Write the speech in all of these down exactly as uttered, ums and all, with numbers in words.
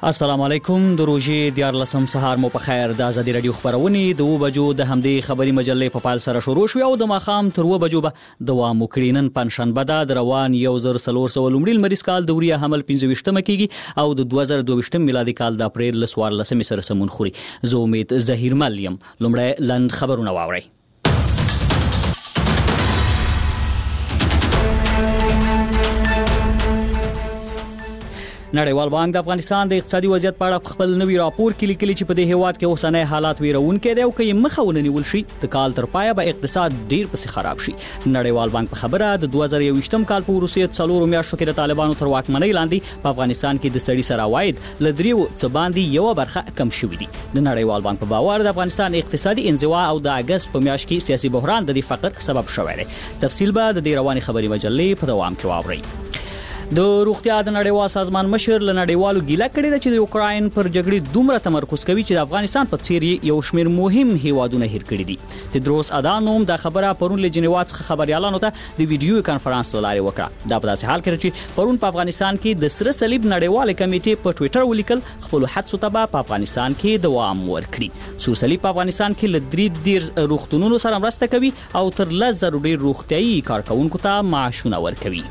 السلام علیکم. د روژې دیارلسم سهار مو په خیر. د ازادي رادیو خبرونه د اوه بجو د همدې خبري مجلې په پال سره شروع شو او د ماخام تر اوه بجو به دوام وکړي. نن پنځشنبه ده د روان یو زر څلور سوه لومړي لمریز کال د وریه حمل پنځه ویشتمه کیږي او د دوه زره دوه ویشتم میلادي کال د اپریل څوارلسمې سره سمون خوري. زه امید ظهیر مل یم. لومړی لند خبرونه واورئ. نړیوال بانک د افغانستان د اقتصادي وضعیت په اړه خپل نوی راپور کې لیکلي چې په دې هیواد کې اوسنۍ حالات ویرونکي دي او که یې مخه ونه نیول شي د کال تر پایه به اقتصاد ډیر پسې خراب شي. نړیوال بانک په خبره د دوه زره یوویشتم کال په وروستیو څلورو میاشتو کې د طالبانو تر واکمنۍ لاندې په افغانستان کې د سړي سر عواید له دریو څه باندې یوه برخه کم شوي دي. د نړیوال بانک په باور د افغانستان اقتصادي انزوا او د اګست په میاشت کې سیاسي بحران د دې فقر سبب شوی دی. تفصیل به د دې رواني خبري مجلې په دوام کې واورئ. د روغتیا د نړیوال سازمان مشر له نړیوالو ګیله کړې ده چې د یوکراین پر جګړې دومره تمرکز کوي چې د افغانستان په څیر یو شمېر مهم هیوادونه هیر کړي دي. تدروس ادانوم دا خبره پرون له جنیوا څخه خبريالانو ته د ویډیو کانفرنس لارې وکړه. دا په داسې حال کې چې پرون په افغانستان کې د سره صلیب نړیوال کمیټې په ټوئیټر ولیکل خپل حدسو ته په افغانستان کې دوام ورکړي. سور صلیب په افغانستان کې له درې ډیر روغتونونو سره مرسته کوي او تر لس زره ډیر روغتيایي کارکونکو ته معاشونه ورکوي.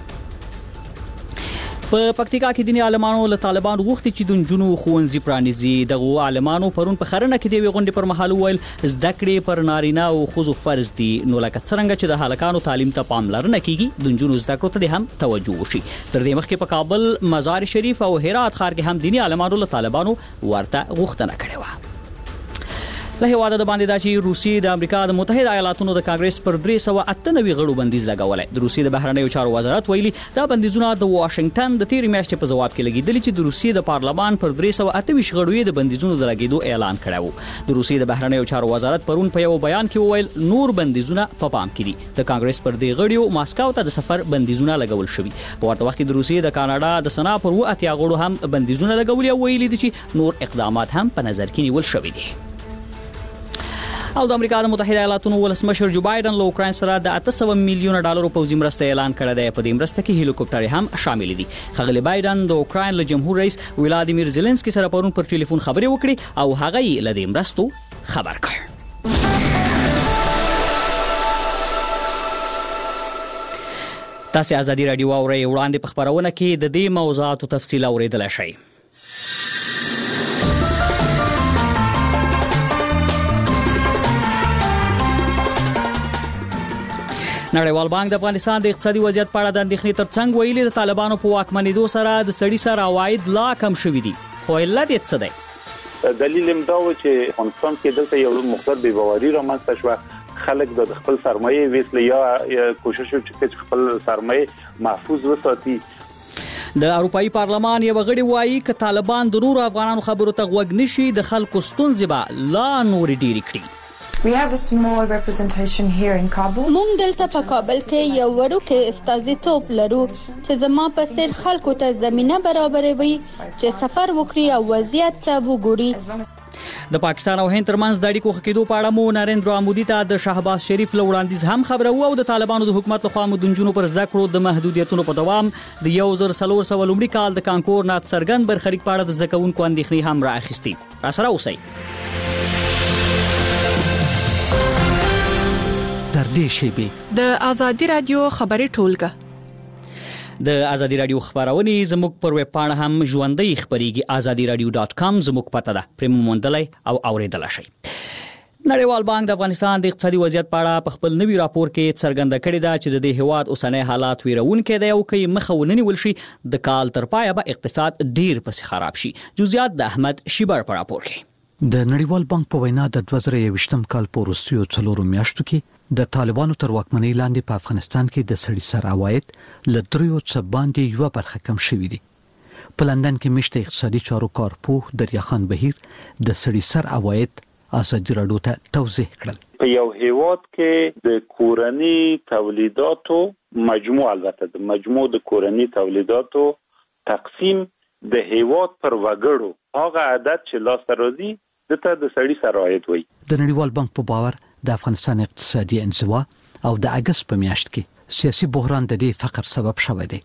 په پکتیکا کې دیني عالمانو له طالبان غوښتي چې د نجونو ښوونځي پرانیزي. دغه عالمانو پرون په خرنه کې د غونډې پر مهال ویل زده کړې پر نارینه او ښځو فرض دي. نو لکه څنګه چې د هلکانو تعلیم ته پاملرنه کیږي د نجونو زده کړو ته هم توجه وشي. تر دې مخکې په کابل، مزار شریف او هرات ښار کې هم دیني عالمانو له طالبانو ورته غوښتنه کړې وه. له هیواده د باندې دا چې روسیې د امریکا د متحده ایالاتونو د کانګرس پر درې سوه اته نوي غړو بندیز لګولی. د روسیې د بهرنیو چارو وزارت ویلي دا بندیزونه د واشنگټن د تیرې میاشتې په ځواب کې لګیدلي چې د روسیې د پارلمان پر درې سوه اته ویشت غړو یې د بندیزونو د لګیدو اعلان کړی و. د روسیې د بهرنیو چارو وزارت پرون په یو بیان کې وویل نور بندیزونه په پام کې دي. د کانګرس پر دې غړو ماسکو ته د سفر بندیزونه لګول شوي. په ورته وخت کې د روسیې د کاناډا د سنا پر اوه اتیا غړو هم بندیزونه لګولي او ویلي دي چې نور اقدامات هم په نظر کې نیول شوي دي. او د امریکا د متحده ایالاتونو ولسمشر جو بایدن له اوکراین سره د اته سوه میلیونه ډالرو پوځي مرسته اعلان کړې ده. په دې مرسته کې هلیکوپټر هم شامل دي. ښاغلی بایدن د اوکراین له جمهور رئیس ولادیمیر زيلنسکي سره پرون پر ټلیفون خبرې وکړې او هغه یې له دې مرستو خبر کړ. تاسو ازادي رادیو اورئ. وړاندې په خبرونه کې د دې موضوعاتو تفصیل اوریدل شئ. نړیوال بانک د افغانستان د اقتصادي وضعیت په اړه د اندېښنې ترڅنګ ویلي د طالبانو په واکمنېدو سره د سړي سر عواید لا کم شوي دي. خو علت یې څه دی؟ دلیل هم دا و چې افغانستان کې دلته یو مقدار بې باوري رامنځته شوه. خلک د خپل سرمایه ویسل یا کوشش وکړي چې خپل سرمایه محفوظ وساتي. د اروپאי پارلمان یو غړي وایي چې طالبان د نورو افغانانو خبرو ته غوږ نشي د خلکو ستونزې به لا نور ډېرې کړي. We have a small representation here in Kabul. مونږ دلته په کابل کې یو وړوکی استازیتوب لرو چې زما په څیر خلکو ته زمينه برابروي چې سفر وکړي او وضعیت ته وګوري. د پاکستان او هند ترمنځ د اړیکو خکېدو په اړه مو نریندرا مودي ته د شهباز شریف له وړاندیز هم خبره وو او د طالبانو د حکومت لخوا مو د نجونو پر زده کړو د محدودیتونو په دوام د یو زر څلور سوه لومړي کال د کانکور نه څرګند برخلیک په اړه د زده کوونکو اندېښنې هم رااخیستې. راسره اوسئ. در دې شیبې د ازادي رادیو خبري ټولګه د ازادي رادیو خبرونه زموږ پر ویب پاڼه هم ژوندۍ خبريږي. ازادي رادیو ډاټ کام زموږ پته ده. پرې موندلای او اوریدل شئ. نړیوال بانک د افغانستان د اقتصادي وضعیت په اړه په خپل نوي راپور کې څرګنده کړې ده چې د دې هیواد اوسنۍ حالات ویرونکي دي او کې مخه ونیول شي د کال تر پایه به اقتصاد ډیر پسې خراب شي. جزئیات د احمد شیبر په راپور کې. د نړیوال بانک په وینا د دوه زره یوویشتم کال په وروستیو څلورو میاشتو کې د طالبانو تر واکمنۍ لاندې په افغانستان کې د سړي سر عواید له دریو څه باندې یوه برخه کم شوي دي. په لندن کې مشته اقتصادي چارو کارپوه دریاخان بهیر د سړي سر عواید ازادي رادیو ته توضیح کړل. په یو هیواد کې د کورني تولیداتو مجموع البته د مجموع د کورني تولیداتو تقسیم د هیواد پر وګړو هغه عدد چې لاس راځي دته د سړي سر عواید وي. د نړیوال بانک په باور د افغانستان اقتصادي انزوا او د اګست په میاشت کې سیاسي بحران د دې فقر سبب شوی دی.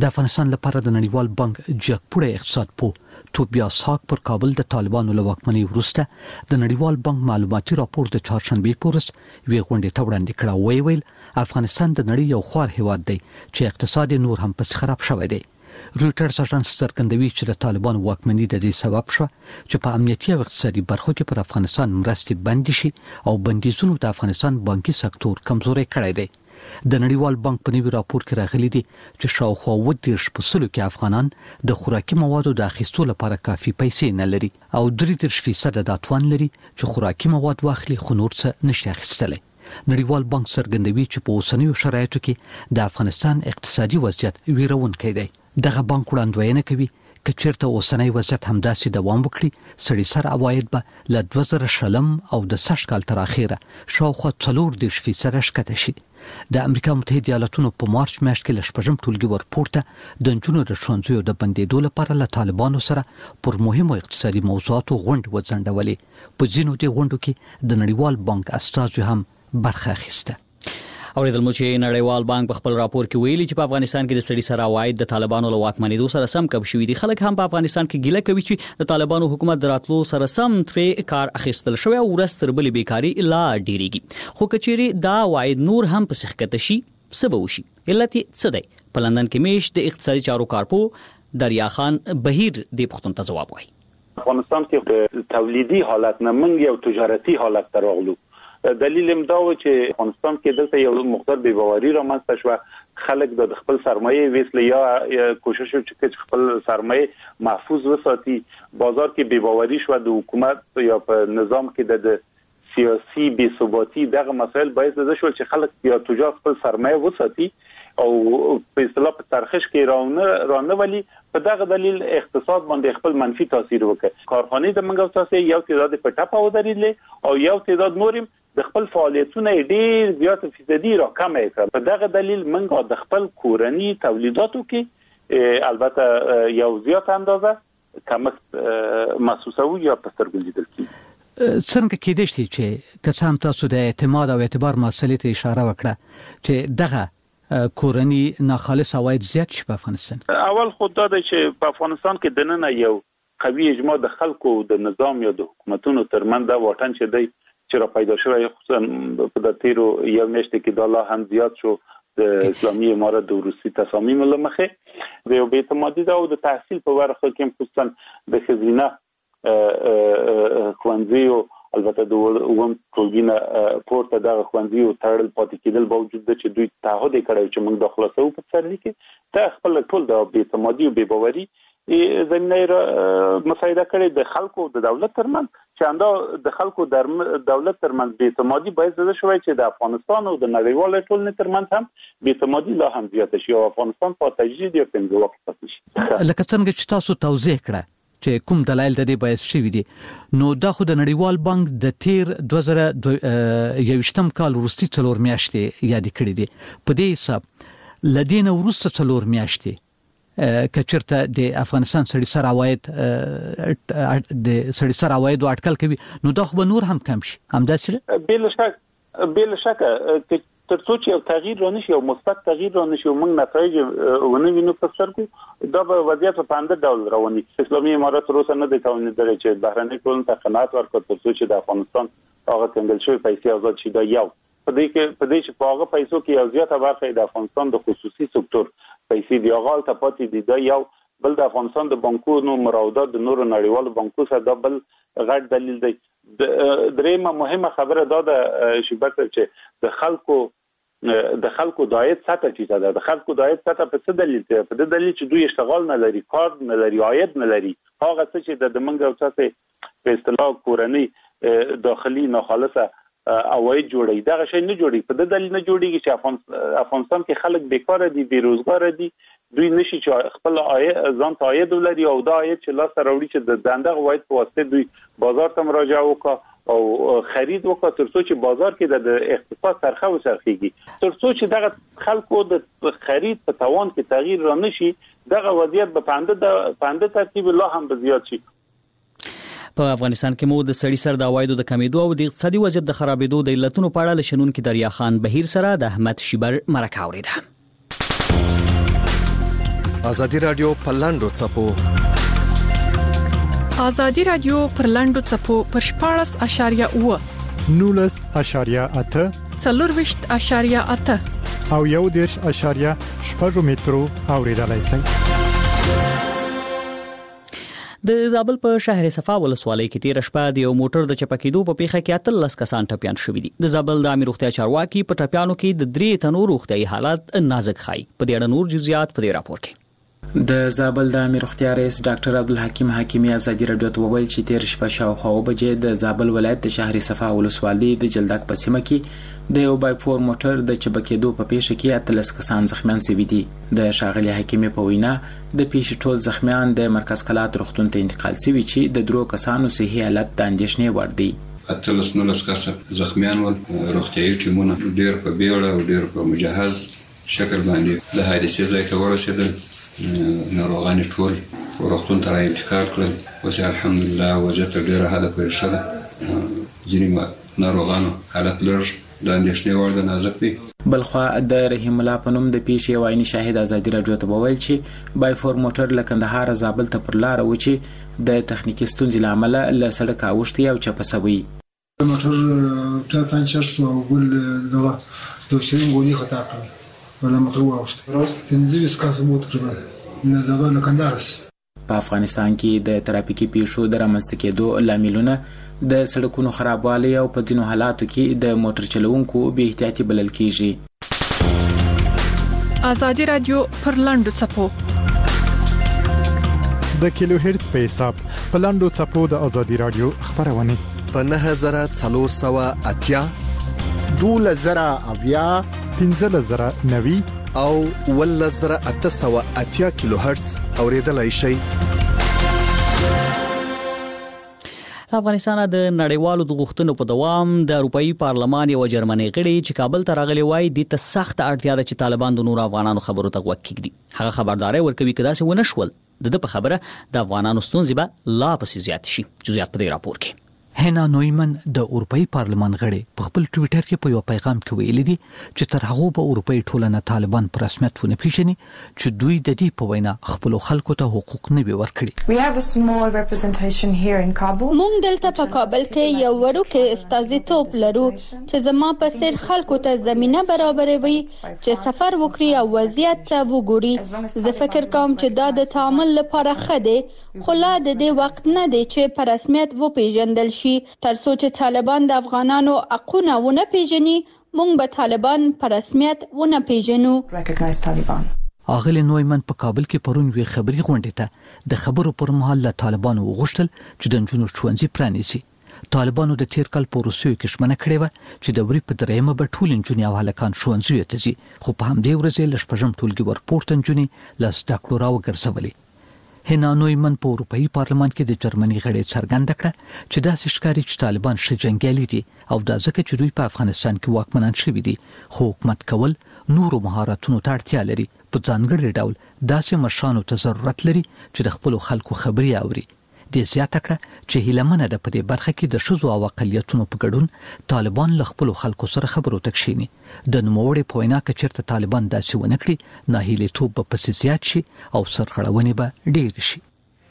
د افغانستان لپاره د نړیوال بانک جګپوړی اقتصاد پوه توبیا ساک پر کابل د طالبانو له واکمنۍ وروسته د نړیوال بانک معلوماتي راپور د چهارشنبه پورس وی غونډې ته وړاندې کړه. وی ویل افغانستان د نړۍ یو خوار هیواد دی چې اقتصاد نور هم پس خراب شوی دی. رويټرز اژانس څرګندوي چې د طالبانو واکمنۍ د دې سبب شو چې په امنیتي او اقتصادي برخو کې پر افغانستان مرستې بند شي او بندیزونو د افغانستان بانکي سکتور کمزوري کړی دی. د نړیوال بانک په نوي راپور کې راغلي دي چې شاوخوا اووه دېرش په سلو کې افغانان د خوراکي موادو د اخیستو لپاره کافي پیسې نه لري او درې دېرش فیصد د توان لري چې خوراکي مواد واخلي خو نور څه نشي اخیستلی. نړیوال بانک څرګندوي چې په اوسنیو شرایطو کې د افغانستان اقتصادي وضعیت ویرونکی دی. دغه بانک وړاندوینه کوي که چیرته اوسنی وضعیت همداسې دوام وکړي سړي سر عواید به له دوه زره شلم او د سږ کال تر اخره شاوخوا څلور دېرش فیصد ښکته شي. د امریکا متحده ایالاتونو په مارچ میاشت کې له شپږم ټولګي ورپورته د نجونو د ښوونځیو د بندېدو لپاره له طالبانو سره پر مهمو اقتصادي موضوعاتو غونډې وځنډولې. په ځینو دې غونډو کې د نړیوال بانک استازو هم برخه اخیسته. اوریدل مو چې نړیوال بانک په خپل راپور کې ویلي چې په افغانستان کې د سړي سر عواید د طالبانو له واکمنېدو سره سم کم شوي دي. خلک هم په افغانستان کې ګیله کوي چې د طالبانو حکومت دراتلو سره سم ترې کار اخیستل شوی او ورځ تر بلې بیکاری لا ډیریږي. خو کچېری دا عواید نور هم په سخکته شي سبب وشي. علت څه دی؟ په لندن کې میش د اقتصادي چارو کارپو دریا خان بهیر د پښتون ته جواب وایي. افغانستان کې د تولیدي حالت نه منګ یو تجارتي حالت ته راغلو. دلیل هم دا و چې افغانستان کې دلته یو مقدار بې باوري رامنځته شو. خلک د خپل سرمایه ویسل یا کوشش وکړي چې خپل سرمایه محفوظ وساتي. بازار کې بې باوري شو د حکومت یا په نظام کې د سیاسي بې ثباتی دغه مسایل باعث شول چې خلک یا تجار خپل سرمایه وساتي او په اصطلاح په ترخیش کې رانه رانه ولی په دغه دلیل اقتصاد باندې خپل منفي تاثیر وکړ. کارخانې د منګو تاسو یو تعداد په ټاپه ودرېدل او یو تعداد نورم د خپل فعالیتونه ډېر زیات فیصدي راکمه کړ. په دغه دلیل منګو د خپل کورنی تولیداتو کې البته یو زیات اندازه کمښت محسوسوي یا پسترګل لیدل کیږي. څنګه کېدای شي چې که څه هم تاسو د اعتماد او اعتبار مسلې ته اشاره وکړه چې دغه کورنی ناخالص عواید زیات شي په افغانستان؟ اول خود دا چې په افغانستان کې د نن یو قوي اجماع د خلکو د نظام یا د حکومتونو ترمنځ دا واټن چې دی چې را پیدا شوی خصوصا په د تیرو یو میاشت کې د الله هم زیات شو د اسلامي امارت د روسي تصامیم لمخه د یو بیت مادي دا او د تحصیل په ورخه کې خصوصا د خزینه خوانزیو البته د ووم ټولګینه پورته د خوانزیو تړل پاتې کېدل باوجود چې دوی تعهد کړی چې موږ د خلاصو په سرلی کې ته خپل ټول د بیت مادي او بې باوري زمینه مساعده کړي د خلکو د دولت ترمنځ چې انده د خلکو د دولت ترمنځ بې اعتمادي باعث شوی چې د افغانستان او د نړیوال ټولنې ترمنځ هم بې اعتمادي لا هم زیاته شي او افغانستان په تجدید یو پنځه وخت پاتې شي. لکه څنګه چې تاسو توضیح کړه چې کوم دلایل د دې باعث شوی دي نو دا خو د نړیوال بانک د تیر دوه زره یوویشتم کال وروستي څلور میاشتې یاد کړې دي. په دې حساب لدین وروسته څلور میاشتې کچرته د افغانستان سړي سر عواید د سړي سر عواید اټکل کوي نو دا خو نور هم کم شي همداسې بل شک بل شک ترڅو چې یو تغییر رانشي او مثبت تغییر رانشي او موږ نتایج ونه وینو په سترګو دا به وضعیت په اندر ډول رواني. اسلامي امارت روسه نه د توانیدل چې بهرنۍ ټولنې ته قناعت ورکړي ترڅو چې د افغانستان هغه څنګه شوی پیسې آزاد شي. دا یو په دې کې په دې چې په هغه پیسو کې یو زیاته برخه د افغانستان د خصوصي سکتور پیسې دی هغه ته پاتې دي. دا یو بل د افغانستان د بانکونو مراودات د نورو نړیوالو بانکونو سره دا بل غټ دلیل دی. درېمه مهمه خبره دا ده چې بکر چې د خلکو د خلکو د عاید سطح چې دا د خلکو د عاید سطح په څه دلیل ته په دلیل چې دوی اشتغال نه لري کار نه لري عاید نه لري هغه څه چې د منګو تاسو په اصطلاح کورنۍ داخلي ناخالصه عواید جوړي دا شی نه جوړي په دلیل نه جوړيږي چې افغانستان کې خلک بیکاره دي بیروزګار دي دوی نشي چې خپل عاید ځان ته عاید ولري او دا عاید چې لاس راوړي چې د دنده عواید په واسطه دوی بازار ته مراجعه وکړي او خرید وکړه ترڅو چې بازار کې د اقتصاد سرخه وسرخيږي ترڅو چې دغه خلکو د خرید په توان کې تغییر را نشي دغه وضعیت په پانده د پانده ترتیب الله هم زیات شي. په افغانستان کې مو د سړي سر د عوایدو د کمیدو او د اقتصادي وضعیت د خرابېدو د علتونو په اړه لشنون کې دریا خان بهیر سره د احمد شیبر مرکه اوریده. ازادي رادیو په لاندو چپو ازادي رادیو پر لاندو چپو پر شپاړس اشاریه اوه نولس اشاریه اته څلورويشت اشاریه اته او یو دیرش اشاریه شپږ مترو اوریدلای شئ. د زابل په شهر صفا ولسوالۍ کې تیر شپه د یو موټر د چپکېدو په پیښه کې اتلس کسان ټپيان شوي دي. د زابل د امیر روغتیا چارواکي په ټپيانو کې د درې تنو روغتيایي حالات نازک ښایي. په دې اړه نور جزئیات په دې راپور کې. د زابل د امیر روغتیا رئیس ډاکټر عبدالحکیم حکیمی ازادي رادیو ته وویل چې تیر شپه شاوخوا بجې د زابل ولایت د شهر صفا ولسوالۍ د جلدک په سیمه کې د یو بای فور موټر د چپکېدو په پیښه کې اتلس کسان زخمیان شوي دي. د ښاغلي حکیمی په وینا د پیښې ټول زخمیان د مرکز کلات روغتون ته انتقال شوي چې د درو کسانو صحي حالت د اندېښنې وړ دی. اتلس نولس کسه زخمیان ول. روغتیایي ټیمونه ډېر په بیړه او ډېر په مجهز شکل باندې د حادثې ځای ته ورسېدل. ناروغان ټول روغتون ته انتقال کړل. اوس الحمدلله وضعیت ډېره حاله پورې ښه ده. ځینې ناروغانو حالت لږ د اندېښنې وړ د نازک دی. بلخوا د رحیم الله په نوم د پیښې یو عیني شاهد ازادي رادیو ته وویل چې بای فور موټر له کندهار زابل ته پر لاره و چې د تخنیکي ستونزې له امله له سړک اوښتی او چپه شوی. موټر ټایر پنچر شو او بل دغه د شرین ګولۍ خطا کړل ولا موټر واوښت. پنځه ویشت کسه مو تقریبا نه دغه نه کندهار. په افغانستان کې د ترافیکي پیښو د رامنځته کېدو لاملونه د سړکونو خرابوالی او په ځینو حالاتو کې د موټر چلوونکو بې احتیاطي بلل کېږي. ازادي رادیو پر لاندو چپو د کیلو هرتز په حساب په لاندو چپو د ازادي رادیو خبرونه په نه زره څلور سوه اتیا دوله زره اویا پنځه زره نوي او ول زره اته سوه اتیا کیلو هرتز اوریدلای شئ. افغانستان د نړیوالو د غوښتنو په دوام د اروپאי پارلمان یو جرمني غړي چې کابل ته راغلي وای د ته سخت اړتیا ده چې طالبان د نور افغانانو خبرو ته غوږ کړي. هغه خبرداري ورکوي کدا څه ونه شول د په خبره د افغانانو ستونزې به لا پسې زیات شي. جزئیات په دې راپور کې. هنا نویمن د اروپאי پارلمان غړي په خپل ټوئیټر کې په یو پیغام کې ویلي دي چې تر هغه به اروپאי ټولنه طالبان پر رسمیت ونه پیژني چې دوی د دې په وینا خپل خلکو ته حقوق نه وي ورکړي. We have a small representation here in Kabul. مونږ دلته په کابل کې یو وړوکی استازیتوب لرو چې زما په څیر خلکو ته زمينه برابروي چې سفر وکړي او وضعیت ته وګوري. زه فکر کوم چې دا د تعامل لپاره ښه دی، خو لا د دې وخت نه دی چې په رسمیت وپیژندل شي. تر څو چې طالبان د افغانانو حقونه ونه پیژني مونږ به طالبان په رسمیت ونه پیژنو. اغلی نویمن په کابل کې پرون وی خبري غونډه ته د خبرو پر مهال له طالبانو وغوښتل چې د جنونو ښوونځي پرانیسي. طالبانو د تیر کال په روسیو کې شمنه کړې و چې د وری په دریمه به ټول انجونی او هلکان ښوونځي ته ځي، خو په همدې ورځ له شپږم ټولګي ورپورته انجونی له زده کړو راوګرځولې. هنا نویمن په اروپאי پارلمان کې د جرمني غړي څرګنده کړه چې داسې ښکاري چې طالبان ښه جنګیالي دي او دا ځکه چې دوی په افغانستان کې واکمنان شوي دي، خو حکومت کول نورو مهارتونو ته اړتیا لري. په ځانګړي ډول داسې مشرانو ته ضرورت لري چې د خپل خلکو خبري اوري. د زیاته کړه چې هیلمنه د پدې برخه کې د شذو او اقلیتونو په ګډون طالبان له خپل خلکو سره خبرو تکشيني. د نوموړي په وینا کې چیرته طالبان داسې ونه کړي ناهیلي توپ په پسې زیات شي او سرغړونې به ډېر شي.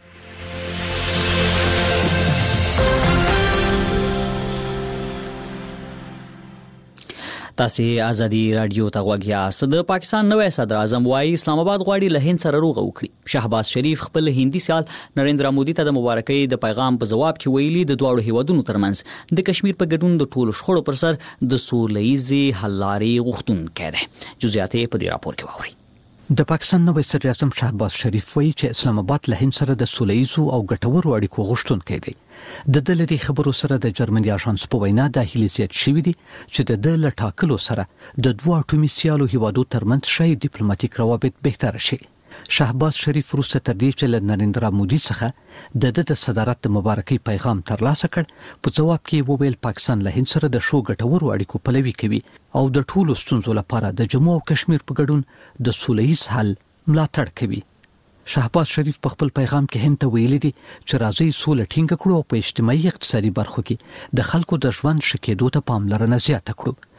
تاسو ازادي رادیو ته غوږ یاست. د پاکستان نوې صدر اعظم وايي اسلام آباد غواړي له هند سره روغه وکړي. شهباز شریف خپل هندي سیال نریندرا مودي ته د مبارکۍ د پیغام په جواب کې ویلي د دوه هیوادونو ترمنځ د کشمیر په ګډون د ټولو شخړو پر سر د سوله‌ییزې حل لارې غوښتونکی دی. جزئیات په دې راپور کې واورئ. د پاکستان نوې صدر اعظم شهباز شریف وایي چې اسلام آباد له هند سره د سوله‌ییزو او ګټورو اړیکو غوښتونکی دی. د دلته خبرو سره د جرمني اژانس په وینا د هیلې زیات شوې دي چې د دل ټاکلو سره د دوه اټومي سیالو هیوادو ترمنځ شای ډیپلوماټیک روابط بهتر شي. شهباز شریف وروسته تر دې چې له نریندرا مودي څخه د د صدارت د مبارکۍ پیغام ترلاسه کړ، په جواب کې وویل پاکستان له هند سره د شو ګټورو اړیکو پلوي کوي او د ټولو ستونزو لپاره د جمهور او کشمیر په ګډون د سوله‌ییز حل ملاتړ کوي. شهباز شریف په خپل پیغام کې هند ته ویلي دي چې راځي سوله ټینګه کړو او په اجتماعي اقتصادي برخو کې د خلکو د ژوند ښه کېدو ته پاملرنه زیاته کړو.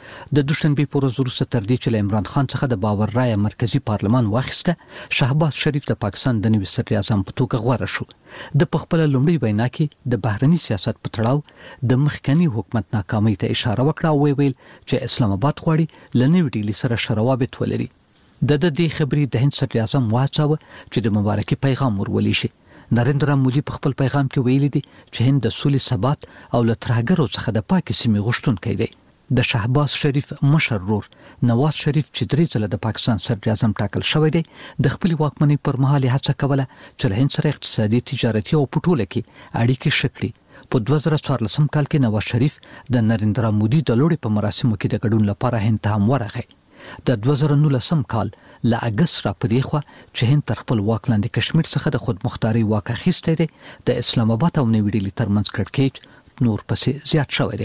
د دوشنبه په ورځ وروسته تر دې چې عمران خان څخه د باور رایه مرکزی پارلمان واخیسته، شهباز شریف د پاکستان د نوي صدر اعظم په توګه غوړه شو. د خپل لومړي وینا کې د بهرني سیاست په تړاو د مخکنی حکومت ناکامۍ ته اشاره وکړه او ویل چې اسلام آباد غواړي لنوي ډیلی سره شروابط ولري. د دې خبرې د هند صدر اعظم واچاوه چې د مبارکي پیغام ورولې شي. نریندرا مودي په خپل پیغام کې ویلي دي چې هند د سولې، ثبات او له ترهګرو څخه د پاکي سیمې غوښتونکی دی. د شهباز شریف مشر ورور نواز شریف چې درې ځله د پاکستان صدر اعظم ټاکل شوی دی، د خپل واکمنۍ پر مهال هڅه کوله چې له هند سره اقتصادي، تجارتي او په ټوله کې اړیکې ښه کړي. په دوه زره څوارلسم کال کې نواز شریف د نریندرا مودي د لوړې په مراسمو کې د ګډون لپاره هند ته هم ورغی. د دوه زره نولسم کال له اگست را پدې خو چې هند تر خپل واک لاندې کشمیر څخه د خود مختاري واک اخیستی دی، د اسلام آباد او نوي ډیلی ترمنځ کړکېچ نور پسې زیات شوی دی.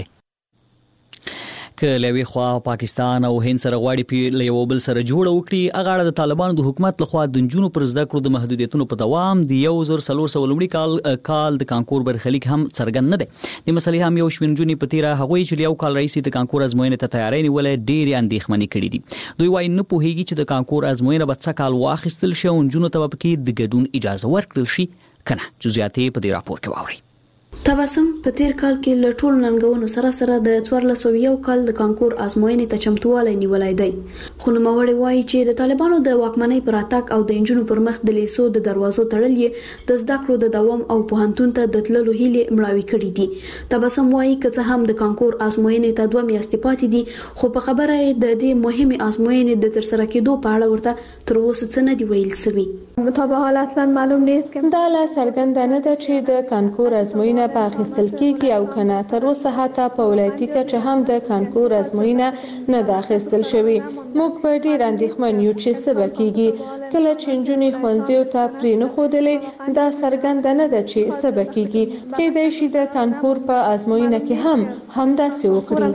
که لوي خوا پاکستان او هند سره غواړي په یو بل سره جوړ وکړي، هغه د طالبانو د حکومت لخوا د جنونو پر زده کړو د محدودیتونو په دوام د یو زر څلور سوه لومړي کال کال د کانکور برخلیک هم څرګند نه دی. د مسلې هم یو شمېر نجونې په تیره هغوی چې یو کال رئیس د کانکور ازموینې ته تیاری نیولې ډېرې اندېښمنې کړي دي. دوی وايي نه پوهیږي چې د کانکور ازموینه به څه کال واخیستل شي او نجونو ته به پکې د ګډون اجازه ورکړل شي کنه. جزئیات په دې راپور کې واورئ. تبسم په تیر کال کې له ټولو ننګونو سره سره د څوارلس سوه یو کال د کانکور ازموینې ته چمتووالی نیولی دی، خو نوموړی وایي چې د طالبانو د واکمنۍ پر راتګ او د نجونو پر مخ د لیسو د دروازو تړل یې د زده کړو د دوام او پوهنتون ته د تللو هیلې مړاوې کړي دي. تبسم وایي که څه هم د کانکور ازموینې ته دوه میاشتې پاتې دي، خو په خبره یې د دې مهمې ازموینې د ترسره کېدو په اړه ورته تر اوسه څه نه دي ویل شوي. تا به حال اصلا معلوم نیست. دا لا څرګنده نه ده چې د کانکور ازموینه په اخیستل کېږي او کنه. تر اوسه حتی په ولایتي کچه هم د کانکور ازموینه نه ده اخیستل شوې. موږ په ډېر اندېښمن یو چې څه به کېږي. کله چې نجونې ښوونځیو ته پرې نه ښودلې، دا څرګنده نه ده چې څه به کېږي. کېدای شي د کانکور په ازموینه کې هم همداسې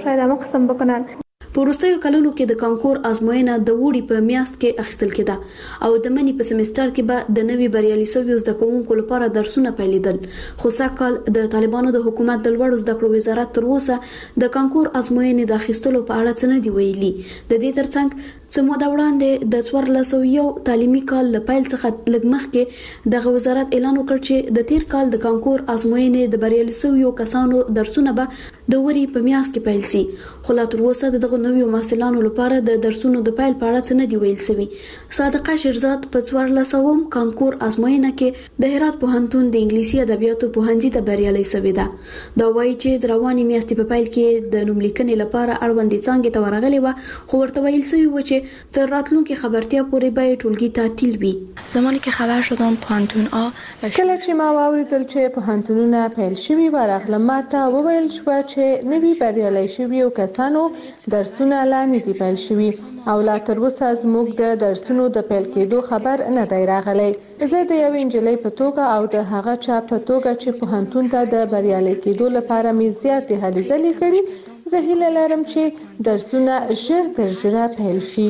وکړي. په وروستیو کلونو کې د کانکور ازموینه د وړي په میاشت کې اخیستل کېده او د مني په سیمستر کې به د نوي بریالي شویو زده کوونکو لپاره درسونه پیلېدل. خو سږکال د طالبانو د حکومت د لوړو زده کړو وزارت تر اوسه د کانکور ازموینې د اخیستلو په اړه څه نه دي ویلي. د دې ترڅنګ څه موده وړاندې د څوارلس سوه یو تعلیمي کال له پیل څخه لږ مخکې دغه وزارت اعلان وکړ چې د تیر کال د کانکور ازموینې د بریالي شویو کسانو درسونه به د وړي په میاشت کې پیل شي. خو لا تر اوسه دغه نویو محصلانو لپاره د درسونو د پیل په اړه څه نه دی ویل شوي. صادقه شیرزاد په څوارلسوم کانکور ازموینه کې د هرات پوهنتون د انګلیسي ادبیاتو پوهنځي ته بریالۍ شوې ده. دا وایي چې د روانې میاشتې په پیل کې د نوملیکنې لپاره اړوندې څانګې ته ورغلې وه، خو ورته ویل شوي و چې تر راتلونکي خبرتیا پورې به ټولګي تعطیل وي. زمانی که خبر شدم پوهنتون ها کله چې ما واوریدل چې پوهنتونونه پیل شوي ورغلم، ما ته وویل شوه چې نوي بریالۍ شویو کسانو درسونه لا نه دي پیل شوي او لا تر اوسه زموږ د درسونو د پیل کېدو خبر نه دی راغلی. زه د یوې نجلۍ په توګه او د هغه چا په توګه چې پوهنتون ته د بریالۍ کېدو لپاره مې زیاتې هلې ځلې کړي، زه هیله لرم چې درسونه ژر تر ژره پیل شي.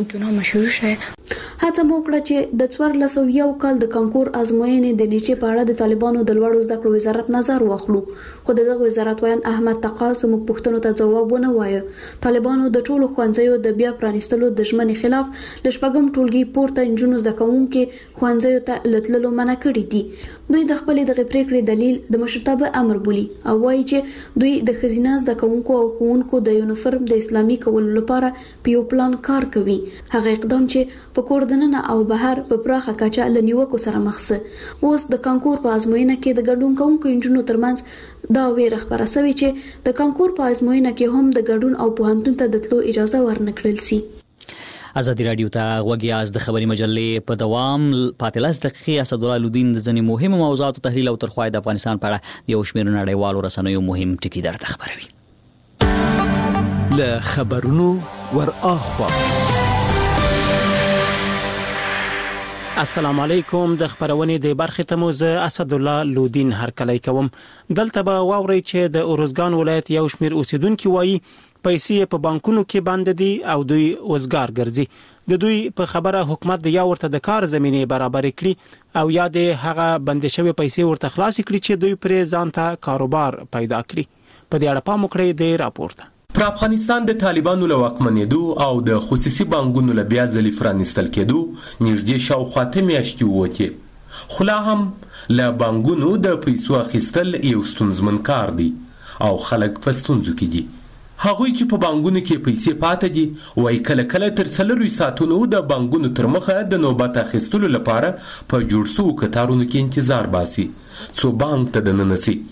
هڅه مو وکړه چې د څوارلس سوه یو کال د کانکور ازموینې د نیټې په اړه د طالبانو د لوړو زده کړو وزارت نظر واخلو، خو دغه وزارت وایي احمد تقاس موږ پوښتنو ته ځواب ونه وایه. طالبانو د ټولو ښوونځیو د بیا پرانیستلو د ژمنې خلاف ل شپږم ټولګي پورته نجونو زده کوونکي ښوونځیو ته لتللو منع کړي دي. دوی د خپل دغه پریکړې دلیل د مشرتابه امر بولي او وایي چې دوی د ښځینه زده کوونکو او ښوونکو د یونیفرم د اسلامي کولو لپاره په یو پلان کار کوي. هغه اقدام چې په کور دننه او بهر په پراخه کچه له نیوکو سره مخ سه. اوس د کانکور په ازموینه کې د ګډون کوونکو نجونو ترمنځ دا ویره خبره شوې چې د کانکور په ازموینه کې هم د ګډون او پوهنتون ته د تلو اجازه ورنکړل شي. ازادي رادیو ته غوږیاز د خبري مجلې په دوام پاتلاس دقیقې اسدالله لودین د ځینې مهمو موضوعاتو تحلیل او ترخوای د افغانستان په اړه یو شمېر نړیوالو رسنیو مهم ټکي درته خبروي. له خبرونو ور اخوا السلام علیکم. د خبرونې د برخې ته مو زه اسدالله لودین هرکلی کوم. دلته به واورئ چې د اروزګان ولایت یو شمېر اوسیدونکو وایي پیسې په بانکونو کې بند دي او دوی وزګار ګرځي. د دوی په خبره حکومت د یا ورته د کار زمینه برابر کړي او یا د هغه بند شوی پیسې ورته خلاص کړي چې دوی پرې ځان ته کاروبار پیدا کړي. په دې اړه پام وکړئ د راپور ته. پر افغانستان د طالبانو له واکمنېدو او د خصوصي بانکونو له بیا ځلې پرانیستل کېدو نږدې شاوخوا اته میاشتې ووتې، خو لا هم له بانکونو د پیسو اخیستل یو ستونزمن کار دی او خلک په ستونزو کې دي. هغوی چې په بانکونو کې پیسې پاته دي وایي کله کله تر څلرویشت ساعتونو د بانکونو تر مخه د نوبت اخیستلو لپاره په جوړ شوو کتارونو کې انتظار باسي څو بانک ته دننه سي.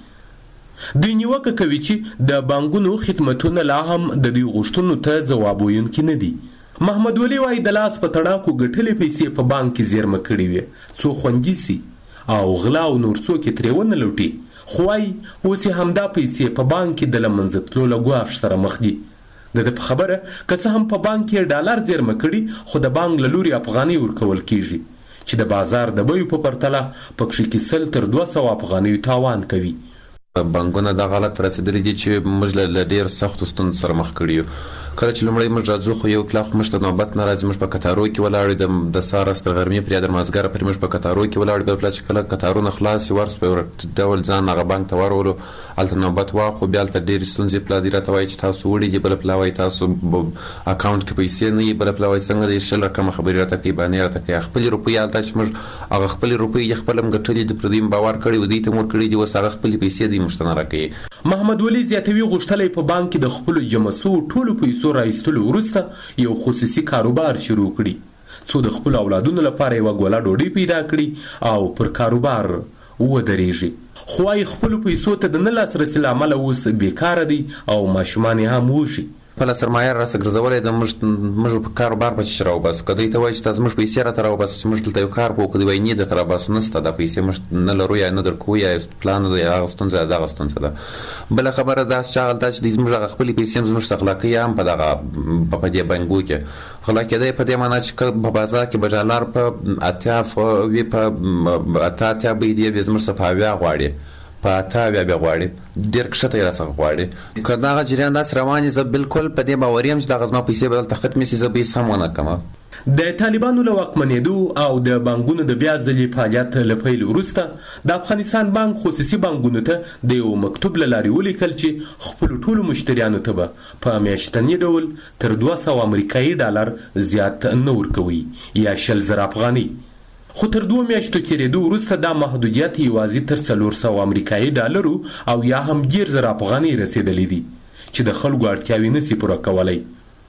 دوی نیوکه کوي چې د بانکونو خدمتونه لا هم د دوی غوښتنو ته ځواب ویونکي نه دي. محمد ولی وایي د لاس په تڼاکو ګټلې پیسې په بانک کې زیرمه کړې وي څو خوندي سي او غلا او نور څوک یې ترې ونه لوټي، خو وایي اوس یې همدا پیسې په بانک کې د له منځه تلو له ګواښ سره مخ دي. د ده په خبره که څه هم په بانک کې ډالر زیرمه کړي خو د بانک له لوري افغانۍ ورکول کیږي چې د بازار د بیو په پرتله پکښې کې سل تر دوه سوه افغانیو تاوان کوي. بانکونه دا حالت رسیدلی دي چې موږ له ډېر سختو ستونزو سره مخ کړي یو. کله چې لومړی موږ راځو خو یو کلا خو موږ ته نوبت نه راځي، موږ په کتارو کې ولاړ یو د سهار تر غرمې پرې تر مازدیګره پورې موږ په کتارو کې ولاړ یو. بل چې کله کتارونه خلاص ورس په ډول ځان هغه بانک ته ورولو هلته نوبت واخلو، بیا هلته ډېرې ستونزې پلا دي راته وایي چې تاسو وړي دي، بله پلا وایي تاسو اکاونټ کې پیسې نه وي، بله پلا وایي څنګه دی شل رقمه خبرې راته کوي بانې راته کوي. خپلې روپۍ هلته چې موږ هغه خپلې روپۍ یې خپله هم ګټلې دي، پر دوی باور کړی و، دوی ته مو ورکړي دي، اوس هغه خپلې پیسې دوی موږ ته نه راکوي. محمد ولی زیاتوي غوښتلی په بانک کې د خپلو جمع سوو ټولو پیسو رایستلو وروسته یو خصوصي کاروبار شروع کړي څو د خپلو اولادونو لپاره یوه ګوله ډوډۍ پیدا کړي او پر کاروبار ودرېږي. خو وايي خپلو پیسو ته د نه لاسرسي له امله اوس بیکاره دی او ماشومان یې هم وږي. خپله سرمایه راسه ګرځولی ده، موږ په کاروبار په چې راوباسو. که دوی ته وایي چې تاسو موږ پیسې راته راوباسو چې موږ دلته یو کار په وکړو، دوی وایي نه درته راباسو، نشته دا پیسې موږ نه لرو یا نه درکوو یا پلان ده یا هغه ستونزه ده دغه ستونزه ده. بله خبره داسې چې هغه ده چې دوی زموږ هغه خپلې پیسې هم زموږ څخه غلا کوي هم په دغه په دې بانکو کې غلا کېدی په دې معنا چې په بازار کې به ډالر په اتیا وي په اته اتیا بیې دي بیا زموږ څخه په اویا غواړي په اته اویا بیا غواړي ډېر کښته یې راڅخه غواړي. که دغه جریان داسې روان وي زه بالکل په دې باور یم چې دغه زما پیسې به دلته ختمې سي، زه به هېڅ هم ونه کړم. د طالبانو له واکمنېدو او د بانکونو د بیا ځلې فعالیت له پیل وروسته د افغانستان بانک خصوصي بانکونو ته د یو مکتوب له لارې ولیکل چې خپلو ټولو مشتریانو ته به په میاشتني ډول تر دوه سوه امریکایي ډالر زیات نه ورکوي یا شل زره افغانۍ. خو تر دوه میاشتو تېرېدو وروسته دا محدودیت یوازې تر څلور سوه امریکایي ډالرو او یا هم ډېر زره افغانۍ رسېدلی دي چې د خلکو اړتیاوې نسي پوره کولی.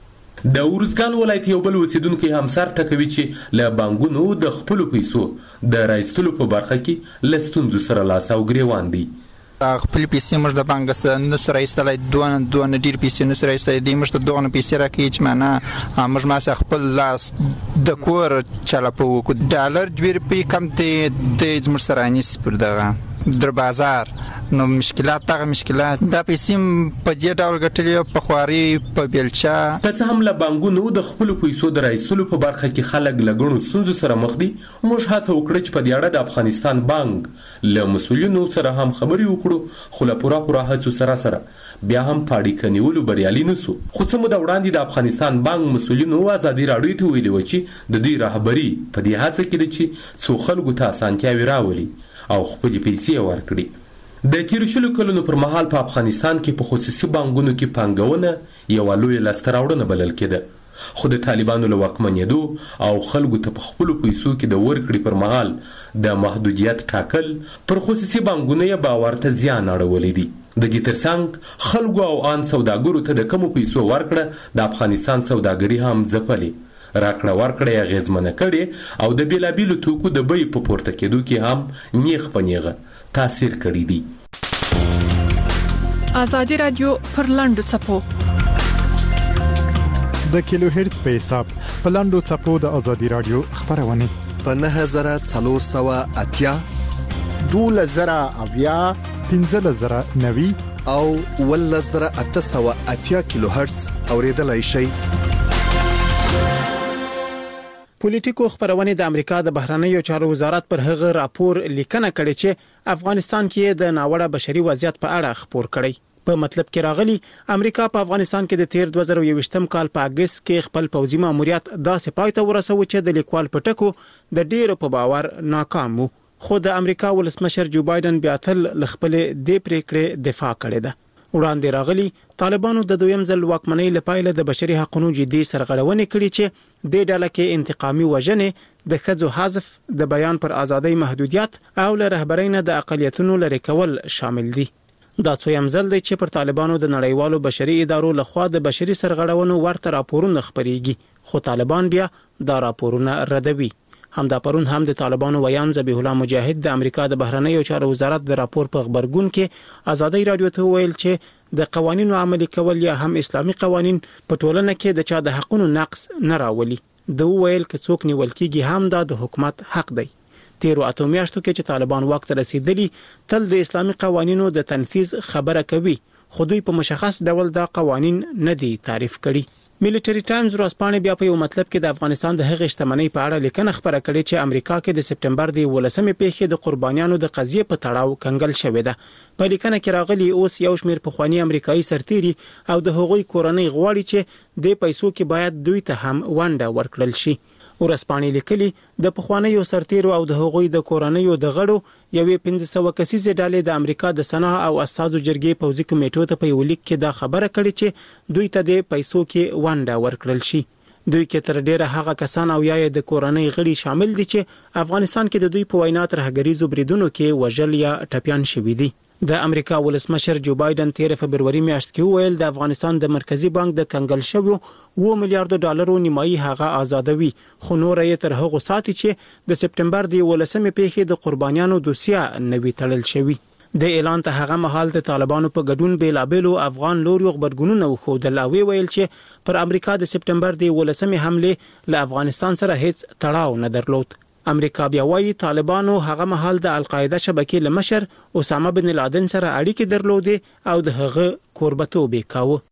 د ارزګان ولایت یو بل اوسیدونکی هم سر ټکوي چې له بانکونو د خپلو پیسو د رایستلو په برخه کې له ستونزو سره لاس او ګرېوان دی. خپل پیسې موږ د بانک څخه نسو راایستلی، دونه دونه ډېر پیسې نسو راایستلی، دوی موږ ته دغونه پیسې راکوي چې معنا موږ ماسې خپل لاس د کور چلپه وکړو. ډالر دوې روپۍ کم دی دی زموږ سره رانیسي پر دغه در بازار، نو مشکلات دغه مشکلات دا پیسې په دې ډول ګټلې په خواري په بیلچه. که څه هم له بانکونو د خپلو پیسو د رایستلو په برخه کې خلک له ګڼو ستونزو سره مخ دي، موږ هڅه وکړه چې په دې اړه د افغانستان بانک له مسؤلینو سره هم خبرې وکړو، خو له پوره پوره هڅو سره سره بیا هم په اړیکه نیولو بریالي نه سو. خو څه موده وړاندې د افغانستان بانک مسؤلینو ازادي راډیو ته ویلي وه چې د دوی رهبري په دې هڅه کې ده چې څو خلکو ته اسانتیاوې راولي او خپلې پیسې ورکړي. د تیرو شلو کلونو پر مهال په افغانستان کې په خصوصي بانکونو کې پانګونه یوه لویه لاسته راوړنه بلل کېده، خو د طالبانو له واکمنېدو او خلکو ته په خپلو پیسو کې د ورکړې پر مهال د محدودیت ټاکل پر خصوصي بانکونو یې باور ته زیان اړولی دی. د دې ترڅنګ خلکو او عام سوداګرو ته د کمو پیسو ورکړه د افغانستان سوداګري هم ځپلې، راکړه ورکړه یې اغېزمنه کړې او د بېلابېلو توکو د بیې په پورته کېدو کې هم نیغ په نیغه تاثیر کړی دی. ازادي رادیو پر لاندو څپو د کیلو هرتز په حساب په لاندو څپو د ازادي رادیو خبرونه په نه زره څلور سوه اتیا دولس زره اویا پنځلس زره نوي او ولس زره اته سوه اتیا کیلو هرتز اوریدلای شئ. پولیټیکو خبرونه د امریکا د بهرنیو چارو وزارت پر هغه راپور لیکنه کړې چې افغانستان کې د ناوړه بشري وضعیت په اړه خبر کړی. په مطلب کې راغلی امریکا په افغانستان کې د تیر دوه زره یوویشتم کال په اگست کې خپل پوځي ماموریت داسې پای ته ورسوي چې د لیکوال په ټکو د ډیرو په باور ناکام وو، خو د امریکا ولسمشر جو بایدن بیا تل خپل د پریکړې دفاع کړې ده. وړاندې راغلي طالبانو د دویم ځل واکمنۍ لپاره د بشري حقوقو جدي سرغړونې کړې چې د ډله کې انتقامي وژنې، د ښځو حذف، د بیان پر ازادۍ محدودیت او له رهبرۍ نه د اقلیتونو لرې کول شامل دي. دا څویم ځل دی چې پر طالبانو د نړیوالو بشري ادارو لخوا د بشري سرغړونو ورته راپورونه خپريږي، خو طالبان بیا دا راپورونه ردوي. همدا پرون هم د طالبانو ویان ذبیح الله مجاهد د امریکا د بهرنیو چارو وزارت د راپور په خبرګون کې ازادي رادیو ته ویل چې د قوانینو عملي کول یا هم اسلامي قوانین په ټولنه کې د چا د حقونو نقص نه راولي. د ویل ک څوک نیول کېږي هم دا د حکومت حق دی. تیرو اته میاشتو کې چې طالبان وخت رسیدلی تل د اسلامي قوانینو د تنفيذ خبره کوي، خو دوی په مشخص ډول دا قوانین نه دي تعریف کړي. ملټری ټایمز ورځپاڼه بیا په یو مطلب کې د افغانستان د هغې شتمنۍ په اړه لیکنه خبره کړې چې امریکا کې د سپټمبر د ولسمې پیښې د قربانیانو د قضیې په تړاو کنګل شوې ده. په لیکنه کې راغلي اوس یو شمېر پخوانی امریکایي سرتیري او د هغوی کورنۍ غواړي چې د پیسو کې باید دوی ته هم ونډه ورکړل شي. ورځپاڼې لیکلي د پخوانیو سرتیرو او د هغوی د کورنیو د غړو یوې پنځه سوه کسیزې ډلې د امریکا د سنا او اساسو جرګې پوځي کمیټو ته په یو لیک کې دا خبره کړې چې دوی ته د پیسو کې ونډه ورکړل شي. دوی کې تر ډیره هغه کسان او یا د کورنۍ غړي شامل دي چې افغانستان کې د دوی په وینا ترهګریزو بریدونو کې وژل یا ټپيان شوي دي. د امریکا ولسمشر جو بایدن تیر فبرवरी میاشت کې ویل د افغانستان د مرکزی بانک د کنګل شویو و میلیارډ ډالرو نیمایي هغه آزادوي، خو نور یې تر هغه ساتي چې د سپټمبر د ولسمې پیښې د قربانیانو دوسیه نوي تړل شوی. د اعلان ته هغه مهال د طالبانو په ګډون بیلابېلو افغان لوري خبرګونونه وښودل او ویل چې پر امریکا د سپټمبر د ولسمې حمله له افغانستان سره هیڅ تړاو نه درلود. امریکا بیا وايي طالبانو هغه مهال د القاعده شبکې لمشر اسامه بن لادن سره اړیکې درلودې او د هغه کوربتوب وکاوه.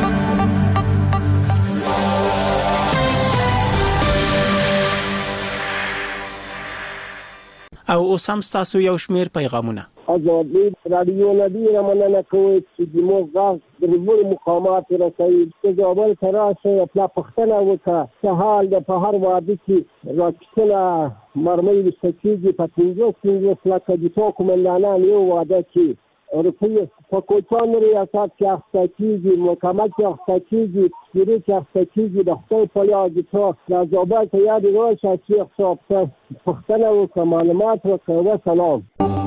او اوس هم ستاسو یو شمیر پیغامونه. ازادي رادیو ندی مننه کوي چې موږ غاښ د نور مقامات رسوي چې زابل تراشه خپل پښتنه وکړه چې حال د په هر وادي کې راکټله مرمۍ وسکیږي په پنځه پنځه لکه د توکو ملانان یو واده کې روپیه په کوچان ریاست کې اخته مکمل کې اخته کېږي سپیري کې اخته کېږي د خدای په یاد ته د زابل ته یاد راشه چې حساب پښتنه وکړه معلومات وکړه. سلام.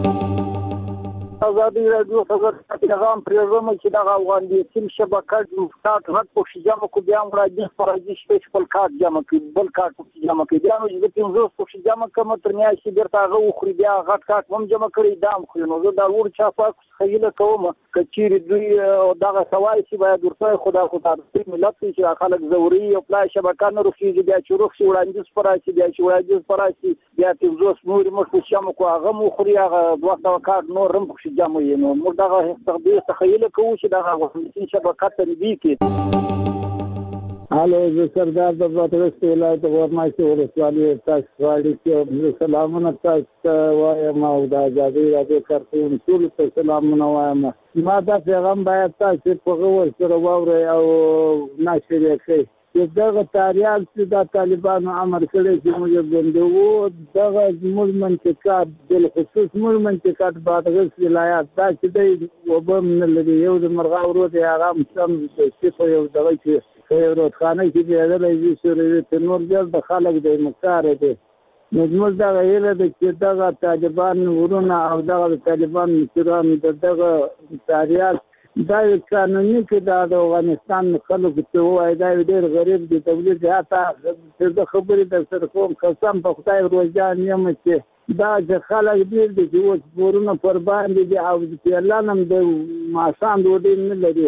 ازادي رادیو څنګه پیغام پریږدم چې دا افغان دي سیم شبکه د کارت غټ په جامه کو بیا مراجعه فرضي شپږ خپل کارت جامه کې بل کارت په جامه کې بیا نو چې پنځه په جامه کوم تر میاشتې بیرته هغه خو بیا غټ کارت هم جامه کړی دام خو نو زه دا ور چا پاک خیله کوم کچيري دوی دغه سوال چې باید ورته خدا خدا د ملت چې خلک زوري او پلا شبکه نه روخي بیا چې روخ وړاندې سپاراسي بیا چې وړاندې سپاراسي بیا پنځه نور مخ په جامه کو هغه مو خوري هغه دوه کارت نور هم په جامه یې نو موږ دغه تقدیر تخیل کوو چې دغه غوښتنې شبکه تنظیم کړي. الو زه سردار د بادغیس ولایت ورمایسي ولسوالۍ تاسو واړی چې سلامونه تاسو وایم او د ازادي رادیو کارکون ټول ته سلامونه وایم. ما دا پیغام باید تاسو په غوړ سره واورئ او نشر یې کړئ چې دغه تاریال چې د طالبانو امر کړی چې موږ بندوو دغه زموږ منطقه بالخصوص زموږ منطقه بادغیس ولایت دا چې دی وبم نه لري یو د مرغاو ورو دی هغه هم سم چې یو دغه چې یو روډخانه کې بیادلی وي سوري ته نور ځل د خلک دی مکاره دی نو زموږ دغه هیله ده چې دغه طالبان ورونه او دغه طالبان مشران د دغه تاریال دا قانوني کې د افغانستان خلکو ته وایي دا ډېر غریب دي تولید حتی د خبرې د سره کوم قسم په خدای روزان یم چې دا چې خلک ډېر دي چې اوس پورونه پر باندې دي او د پیرلان هم د ماښام ډوډۍ نه لري.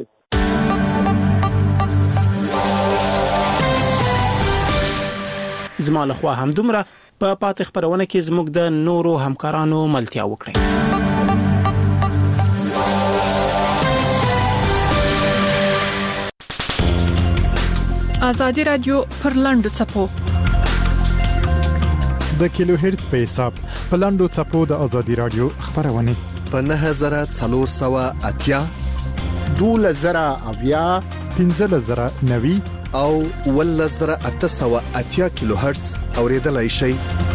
زما له خوا هم دومره په پاتې خبرونه کې زموږ د نورو همکارانو ملتیا وکړئ. ازادي رادیو پر لاندو چپو د کیلو هرتز په حساب په لاندو چپو د ازادي رادیو خبرونه په نه هزار څلور سوه اتیا دوله زره اویا پنځه زره نوي او ول زره اته سوه اتیا کیلو هرتز اوریدلای شي.